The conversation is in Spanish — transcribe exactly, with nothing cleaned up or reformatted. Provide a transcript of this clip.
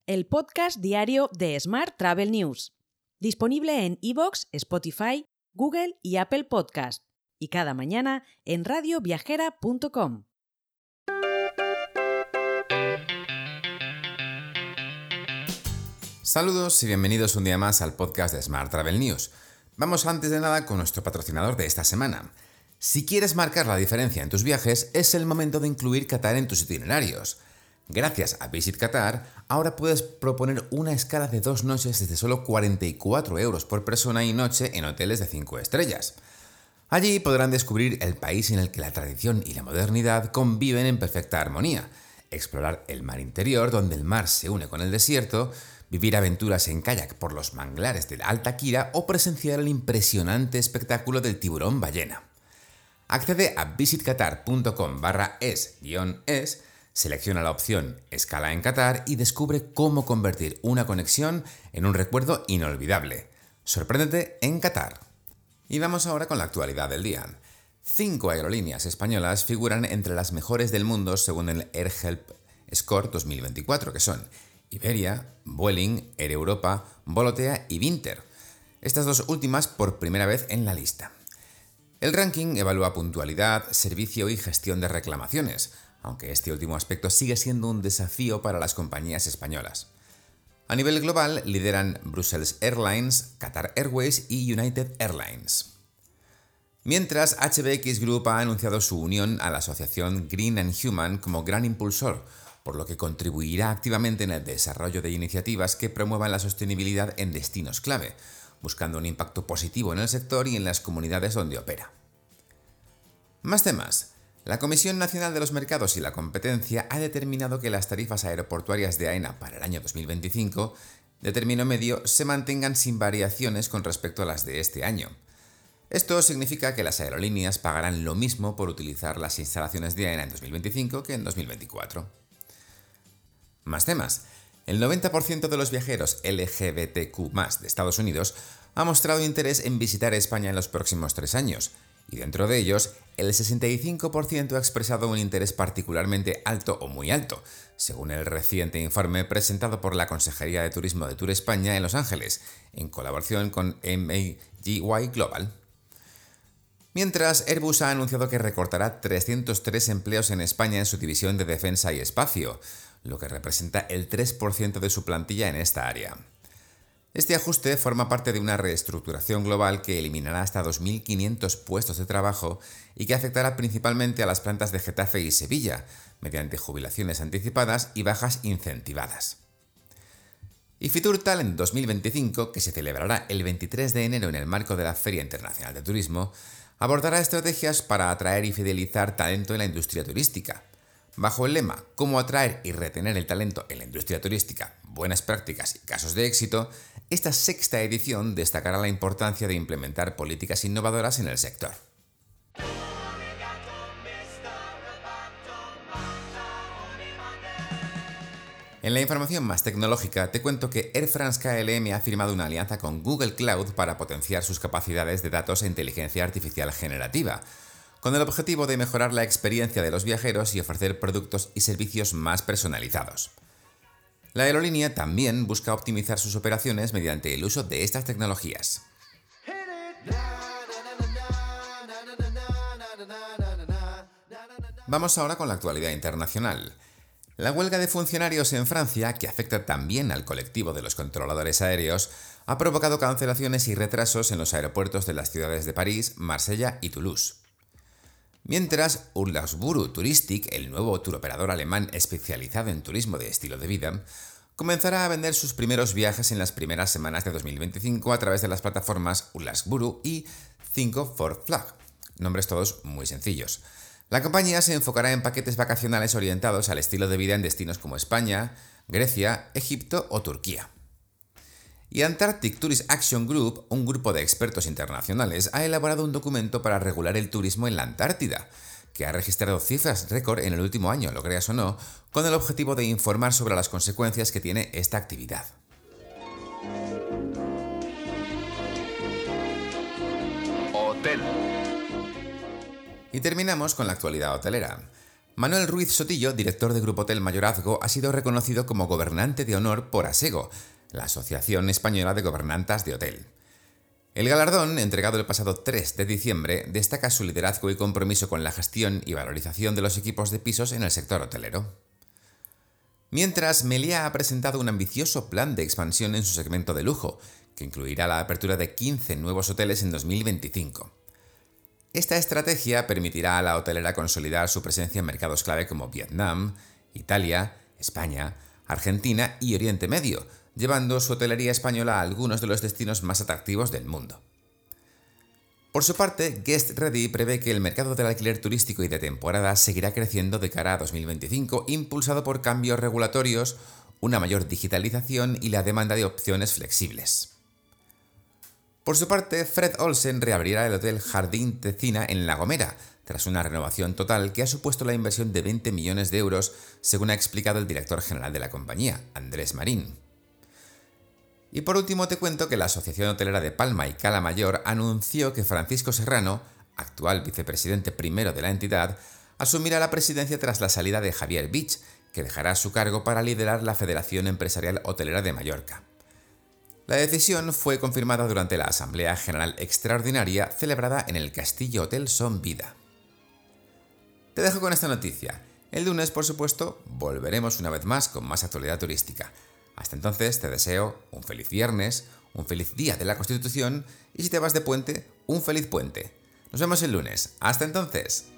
el podcast diario de Smart Travel News, disponible en iVoox, Spotify, Google y Apple Podcast, y cada mañana en radio viajera punto com. Saludos y bienvenidos un día más al podcast de Smart Travel News. Vamos antes de nada con nuestro patrocinador de esta semana. Si quieres marcar la diferencia en tus viajes, es el momento de incluir Qatar en tus itinerarios. Gracias a Visit Qatar, ahora puedes proponer una escala de dos noches desde solo cuarenta y cuatro euros por persona y noche en hoteles de cinco estrellas. Allí podrán descubrir el país en el que la tradición y la modernidad conviven en perfecta armonía, explorar el mar interior donde el mar se une con el desierto, vivir aventuras en kayak por los manglares de la Alta Kira o presenciar el impresionante espectáculo del tiburón ballena. Accede a visitqatar.com barra es-es, selecciona la opción Escala en Qatar y descubre cómo convertir una conexión en un recuerdo inolvidable. Sorpréndete en Qatar. Y vamos ahora con la actualidad del día. Cinco aerolíneas españolas figuran entre las mejores del mundo según el AirHelp Score dos mil veinticuatro, que son Iberia, Vueling, Air Europa, Volotea y Vinter. Estas dos últimas por primera vez en la lista. El ranking evalúa puntualidad, servicio y gestión de reclamaciones, aunque este último aspecto sigue siendo un desafío para las compañías españolas. A nivel global lideran Brussels Airlines, Qatar Airways y United Airlines. Mientras, H B X Group ha anunciado su unión a la asociación Green and Human como gran impulsor, por lo que contribuirá activamente en el desarrollo de iniciativas que promuevan la sostenibilidad en destinos clave, buscando un impacto positivo en el sector y en las comunidades donde opera. Más temas. La Comisión Nacional de los Mercados y la Competencia ha determinado que las tarifas aeroportuarias de AENA para el año dos mil veinticinco, de término medio, se mantengan sin variaciones con respecto a las de este año. Esto significa que las aerolíneas pagarán lo mismo por utilizar las instalaciones de AENA en dos mil veinticinco que en dos mil veinticuatro. Más temas. El noventa por ciento de los viajeros L G B T Q más, de Estados Unidos ha mostrado interés en visitar España en los próximos tres años, y dentro de ellos, el sesenta y cinco por ciento ha expresado un interés particularmente alto o muy alto, según el reciente informe presentado por la Consejería de Turismo de Tour España en Los Ángeles, en colaboración con M A G Y Global. Mientras, Airbus ha anunciado que recortará trescientos tres empleos en España en su división de defensa y espacio, lo que representa el tres por ciento de su plantilla en esta área. Este ajuste forma parte de una reestructuración global que eliminará hasta dos mil quinientos puestos de trabajo y que afectará principalmente a las plantas de Getafe y Sevilla, mediante jubilaciones anticipadas y bajas incentivadas. Y Fitur Talent dos mil veinticinco, que se celebrará el veintitrés de enero en el marco de la Feria Internacional de Turismo, abordará estrategias para atraer y fidelizar talento en la industria turística. Bajo el lema «Cómo atraer y retener el talento en la industria turística, buenas prácticas y casos de éxito», esta sexta edición destacará la importancia de implementar políticas innovadoras en el sector. En la información más tecnológica te cuento que Air France K L M ha firmado una alianza con Google Cloud para potenciar sus capacidades de datos e inteligencia artificial generativa, con el objetivo de mejorar la experiencia de los viajeros y ofrecer productos y servicios más personalizados. La aerolínea también busca optimizar sus operaciones mediante el uso de estas tecnologías. Vamos ahora con la actualidad internacional. La huelga de funcionarios en Francia, que afecta también al colectivo de los controladores aéreos, ha provocado cancelaciones y retrasos en los aeropuertos de las ciudades de París, Marsella y Toulouse. Mientras, Urlaubsbüro Touristik, el nuevo turoperador alemán especializado en turismo de estilo de vida, comenzará a vender sus primeros viajes en las primeras semanas de dos mil veinticinco a través de las plataformas Urlaubsbüro y cinco for Flag, nombres todos muy sencillos. La compañía se enfocará en paquetes vacacionales orientados al estilo de vida en destinos como España, Grecia, Egipto o Turquía. Y Antarctic Tourist Action Group, un grupo de expertos internacionales, ha elaborado un documento para regular el turismo en la Antártida, que ha registrado cifras récord en el último año, lo creas o no, con el objetivo de informar sobre las consecuencias que tiene esta actividad. Hotel. Y terminamos con la actualidad hotelera. Manuel Ruiz Sotillo, director de Grupo Hotel Mayorazgo, ha sido reconocido como gobernante de honor por ASEGO, la Asociación Española de Gobernantas de Hotel. El galardón, entregado el pasado tres de diciembre, destaca su liderazgo y compromiso con la gestión y valorización de los equipos de pisos en el sector hotelero. Mientras, Meliá ha presentado un ambicioso plan de expansión en su segmento de lujo, que incluirá la apertura de quince nuevos hoteles en dos mil veinticinco. Esta estrategia permitirá a la hotelera consolidar su presencia en mercados clave como Vietnam, Italia, España, Argentina y Oriente Medio, llevando su hotelería española a algunos de los destinos más atractivos del mundo. Por su parte, Guest Ready prevé que el mercado del alquiler turístico y de temporada seguirá creciendo de cara a dos mil veinticinco, impulsado por cambios regulatorios, una mayor digitalización y la demanda de opciones flexibles. Por su parte, Fred Olsen reabrirá el Hotel Jardín Tecina en La Gomera, tras una renovación total que ha supuesto la inversión de veinte millones de euros, según ha explicado el director general de la compañía, Andrés Marín. Y por último te cuento que la Asociación Hotelera de Palma y Cala Mayor anunció que Francisco Serrano, actual vicepresidente primero de la entidad, asumirá la presidencia tras la salida de Javier Vich, que dejará su cargo para liderar la Federación Empresarial Hotelera de Mallorca. La decisión fue confirmada durante la Asamblea General Extraordinaria celebrada en el Castillo Hotel Son Vida. Te dejo con esta noticia. El lunes, por supuesto, volveremos una vez más con más actualidad turística. Hasta entonces te deseo un feliz viernes, un feliz día de la Constitución y si te vas de puente, un feliz puente. Nos vemos el lunes. Hasta entonces.